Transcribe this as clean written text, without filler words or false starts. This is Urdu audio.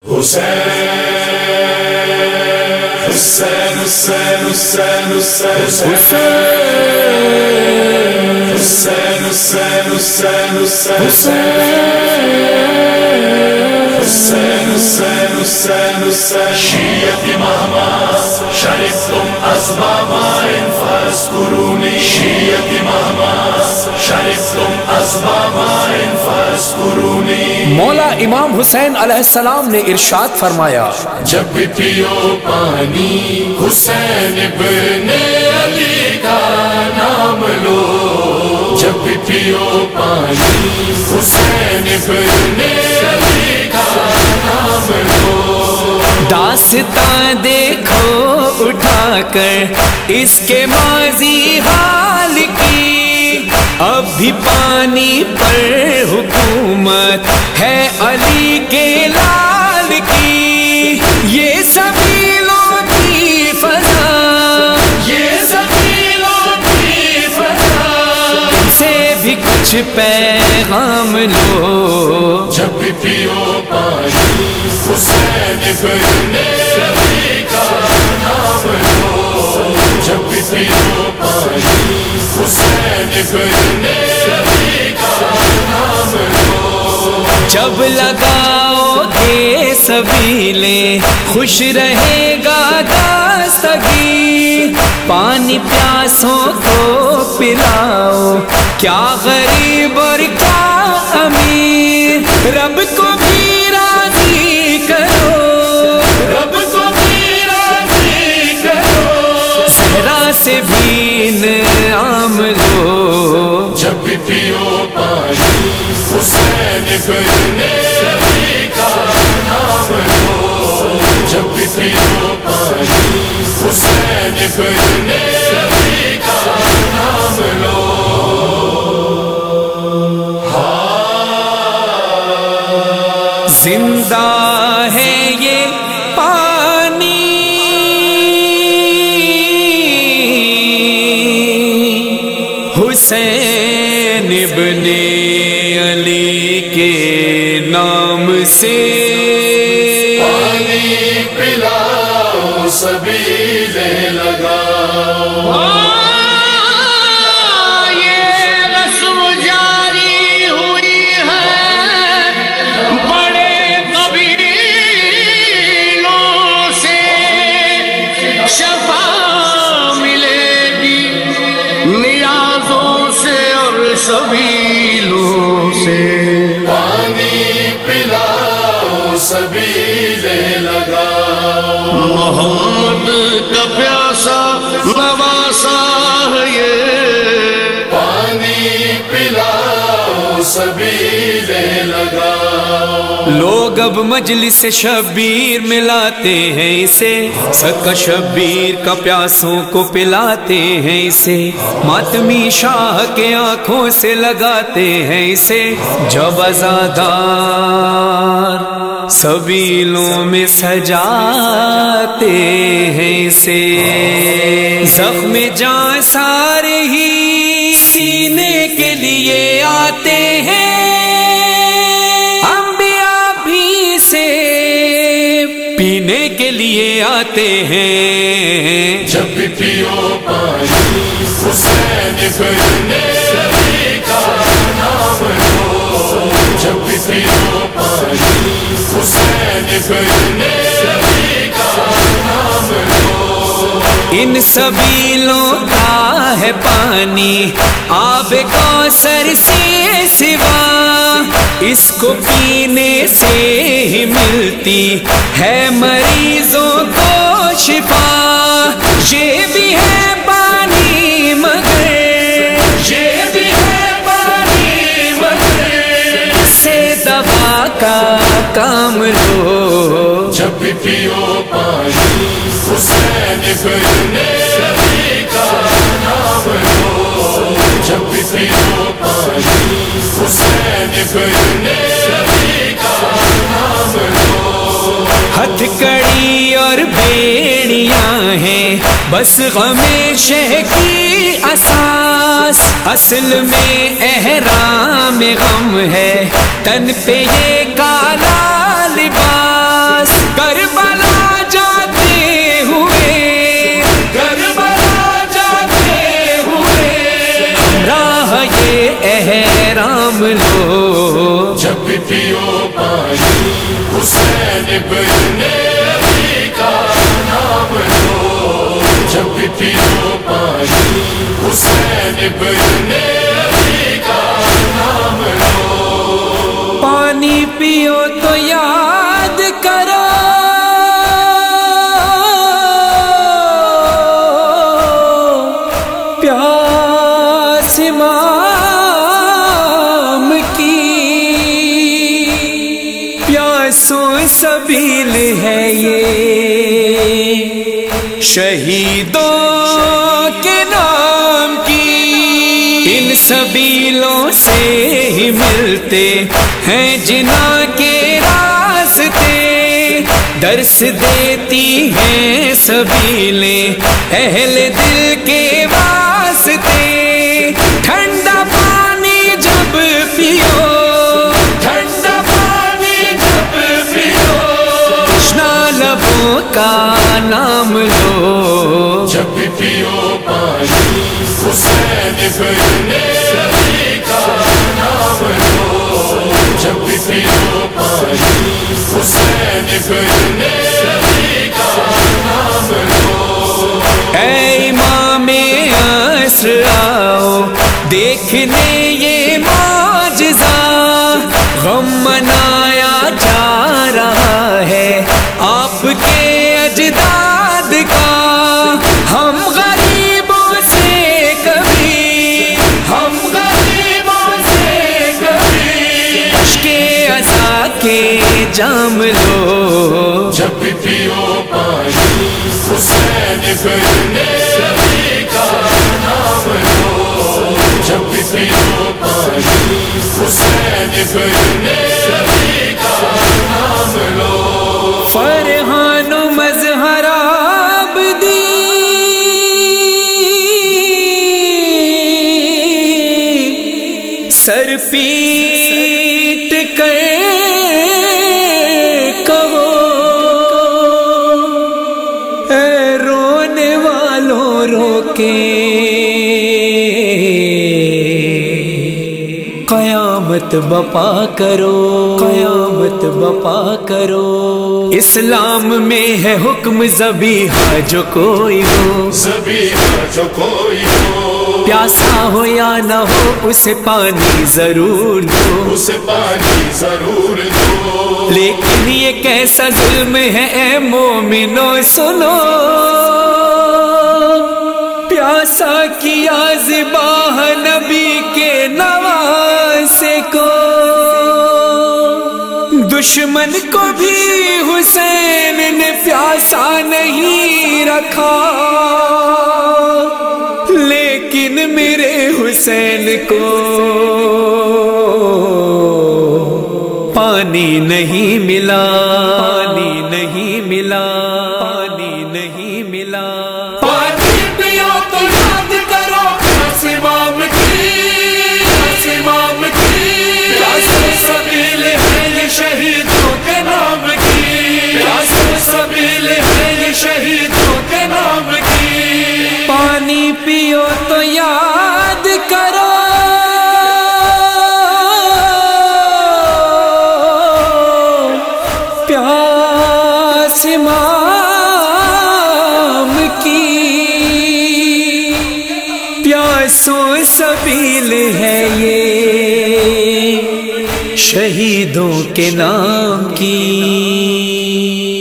شيعتي مهما شربتم أصبع ماء فاذكروني شيعتي مهما شربتم أصبع ماء فاذكروني مولا امام حسین علیہ السلام نے ارشاد فرمایا، جب بھی پیو پانی حسین ابن علی کا نام لو، جب بھی پیو پانی حسین ابن علی کا نام لو۔ داستان دیکھو اٹھا کر اس کے ماضی حال کی، اب بھی پانی پر حکومت ہے علی کے لال کی، یہ سبیلوں کی فضا، یہ سبیلوں کی فضا، ان سے بھی کچھ پیغام لو، جب بھی پیو پانی حسین ابن علی کا نام لو، جب بھی پیو پانی حسین ابن علی کا نام لو۔ جب لگاؤ گے سبیلے خوش رہے گا دستگیر، پانی پیاسوں کو پلاؤ، کیا غریب اور کیا امیر، رب کو بھی راضی کرو، رب کو بھی راضی کرو، زہرا سے بھی انعام لو، جب بھی پیو پانی حسین ابن علی کا نام لو، جب بھی پیو پانی حسین ابن علی کا نام لو۔ زندہ ہے یہ پانی حسین ابن علی کے نام سے، پانی پلاؤ سبیلیں لگاؤ، سبیلوں سے پانی پلاؤ سبیلیں لگاؤ، محمد کا پیاسا نواسا ہے یہ، پانی پلاؤ سبیلیں لگاؤ۔ لوگ اب مجلس شبیر ملاتے ہیں اسے، صدقہ شبیر کا پیاسوں کو پلاتے ہیں اسے، ماتمی شاہ کے آنکھوں سے لگاتے ہیں اسے، جب عزادار سبیلوں میں سجاتے ہیں اسے، زخم جاں سارے ہی سینے کے لیے آتے ہیں، پینے کے لیے آتے ہیں، جب بھی پیو پانی حسین ابن علی کا نام لو، جب بھی پیو پانی حسین ابن علی کا نام لو۔ ان سبیلوں کا ہے پانی آب کوثر سے سوا، اس کو پینے سے ہی ملتی ہے مریضوں کو شفا، یہ بھی ہے پانی مگر، یہ بھی ہے پانی مگر، اس سے دوا کا کام لو، جب بھی پیو پانی حسین ابن علی کا نام لو، جب بھی پیو پانی حسین ابن علی کا نام لو۔ ہتھ کڑی اور بیڑیاں ہیں بس غم شہ کی اساس، اصل میں احرام غم ہے تن پہ یہ کالا لباس، کربلا جاتے ہوئے، کربلا جاتے ہوئے راہ یہ احرام لو، جب بھی پیو پانی حسین ابن علی کا نام لو، جب بھی پیو پانی حسین ابن علی کا نام لو، پانی پیو تو یاد کرو پیاس امام کی، پیاسوں سبیل ہے یہ شہیدوں کے نام کی، ان سبیلوں سے ہی ملتے ہیں جنا کے راستے، درس دیتی ہیں سبیلیں اہل دل کے واسطے، ٹھنڈا پانی جب پیو، ٹھنڈا پانی جب پیو، تشنا لبوں کا نام لو، جب بھی پیو پانی حسین ابن علی کا نام لو، جب بھی پیو پانی حسین ابن علی کا نام لو، اے امام عصر آؤ دیکھنے یہ معجزہ، غم منایا جا رہا ہے آپ کے اجداد کا، ہم غریبوں سے کبھی، ہم غریبوں سے کبھی کے عزا کے جام لو، جب بھی پیو پانی حسین ابن علی کا نام لو، جب بھی پیو پانی حسین ابن علی کا نام لو، فرحان و مظہر عابدی سر پیٹ کر کہو، اے رونے والوں رو کے قیامت بپا کرو، قیامت بپا کرو، اسلام میں ہے حکم ذبیحہ جو کوئی ہو، ذبیحہ جو کوئی ہو، پیاسا ہو یا نہ ہو اسے پانی ضرور دو، اسے پانی ضرور دو، لیکن یہ کیسا ظلم ہے اے مومنو سنو، پیاسا کیا ذبح نبی کے نواسے کو، دشمن کو بھی حسین نے پیاسا نہیں رکھا، لیکن میرے حسین کو پانی نہیں ملا، پانی نہیں ملا، پانی نہیں ملا، پانی پیو تو یاد کرو پیاس امام کی، پیاس امام کی، پیاس سبیل ہے یہ شہیدوں کے نام کی، پیاس سبیل ہے یہ شہیدوں کے نام کی، پانی پیو تو یاد کرو پیاس امام کی، پیاسوں سبیل ہے یہ شہیدوں کے نام کی۔